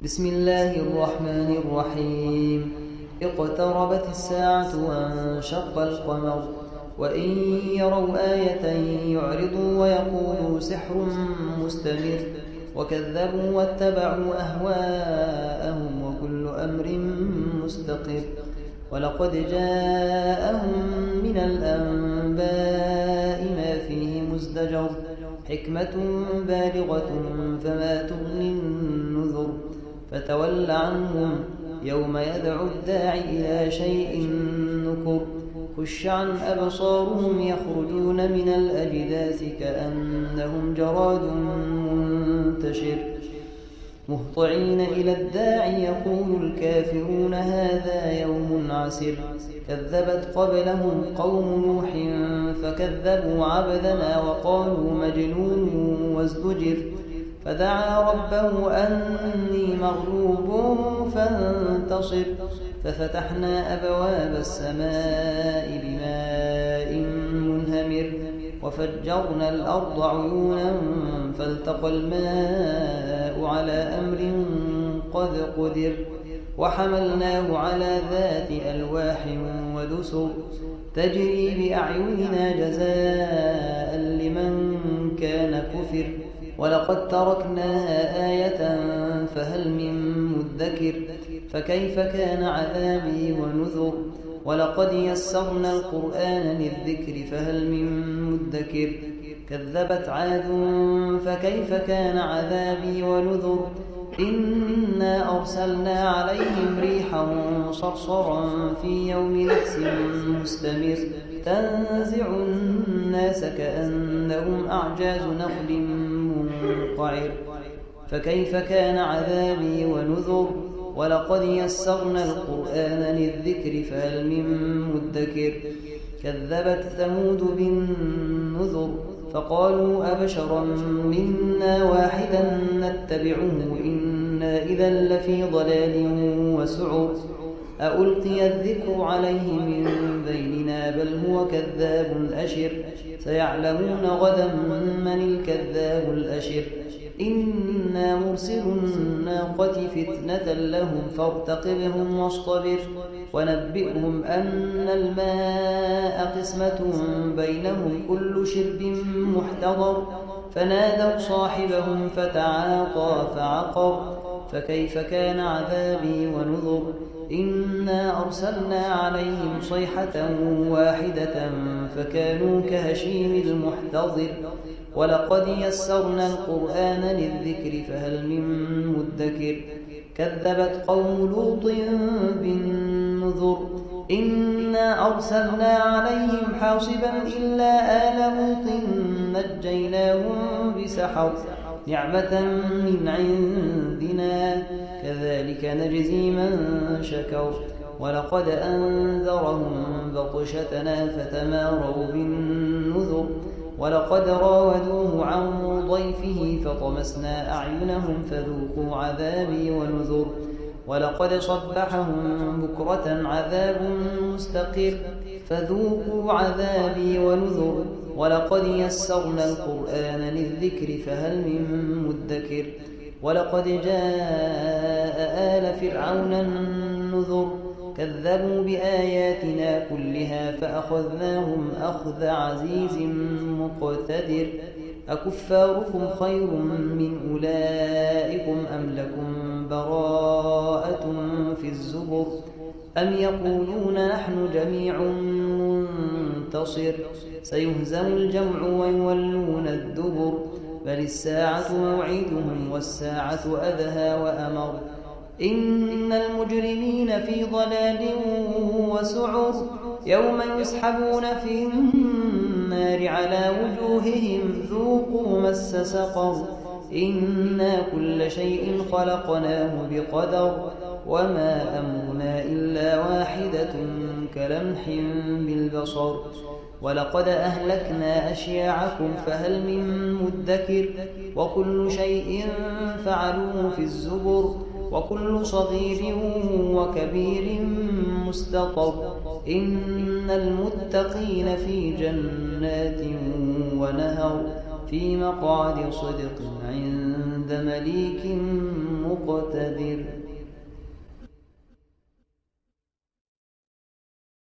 بسم الله الرحمن الرحيم. اقتربت الساعة وانشق القمر وإن يروا آية يعرضوا ويقولوا سحر مستمر وكذبوا واتبعوا أهواءهم وكل أمر مستقر. ولقد جاءهم من الأنباء ما فيه مزدجر حكمة بالغة فما تغني النذر. فتول عنهم يوم يدعو الداعي إلى شيء نكر. خش عن أبصارهم يخرجون من الأجداث كأنهم جراد منتشر مهطعين إلى الداعي يقول الكافرون هذا يوم عسر. كذبت قبلهم قوم نوح فكذبوا عبدنا وقالوا مجنون وازدجر. فدعا ربه أني مغلوب فانتصر. ففتحنا أبواب السماء بماء منهمر وفجرنا الأرض عيونا فالتقى الماء على أمر قد قدر. وحملناه على ذات ألواح ودسر تجري بأعيننا جزاء لمن كان كفر. ولقد تركناها آية فهل من مدكر. فكيف كان عذابي ونذر. ولقد يسرنا القرآن للذكر فهل من مدكر. كذبت عاد فكيف كان عذابي ونذر. إنا أرسلنا عليهم ريحا صرصرا في يوم نحس مستمر تنزع الناس كأنهم أعجاز نخل منقعر. فكيف كان عذابي ونذر. ولقد يسرنا القرآن للذكر فهل من مدكر. كذبت ثمود بالنذر فقالوا أبشرا منا واحدا نتبعه إنا إذا لفي ضلال وسعر. أألقي الذكر عليه من بيننا بل هو كذاب أشر. سيعلمون غدا من الكذاب الأشر. إنا مرسل الناقة فتنة لهم فارتقبهم واصطبر. ونبئهم أن الماء قسمة بينهم كل شرب محتضر. فنادوا صاحبهم فتعاطى فعقر. فكيف كان عذابي ونذر. إنا أرسلنا عليهم صيحة واحدة فكانوا كهشيم المحتضر. ولقد يسرنا القرآن للذكر فهل من مدكر. كذبت قوم لوط بالنذر. إنا أرسلنا عليهم حاصبا إلا آل لوط نجيناهم بسحر نعمة من عندنا كذلك نجزي من شكر. ولقد أنذرهم بطشتنا فتماروا بالنذر. ولقد راودوه عن ضيفه فطمسنا أعينهم فذوقوا عذابي ونذر. ولقد صبحهم بكرة عذاب مستقر فذوقوا عذابي ونذر. ولقد يسرنا القرآن للذكر فهل من مدكر. ولقد جاء آل فرعون النذر. كذبوا بآياتنا كلها فأخذناهم أخذ عزيز مقتدر. أكفاركم خير من أولئكم أم لكم براءة في الزبر. أم يقولون نحن جميع منتصر. سيهزم الجمع ويولون الدبر. بل الساعة موعدهم والساعة أدهى وأمر. إن المجرمين في ضلال وسعر. يوم يسحبون في النار على وجوههم ذوقوا مس سقر. إنا كل شيء خلقناه بقدر وما أمرنا إلا واحدة كلمح بالبصر. ولقد أهلكنا أشياعكم فهل من مدكر. وكل شيء فعلوه في الزبر. وكل صغير وكبير مستطر. إن المتقين في جنات ونهر في مقعد صدق عند عند مليك مقتدر.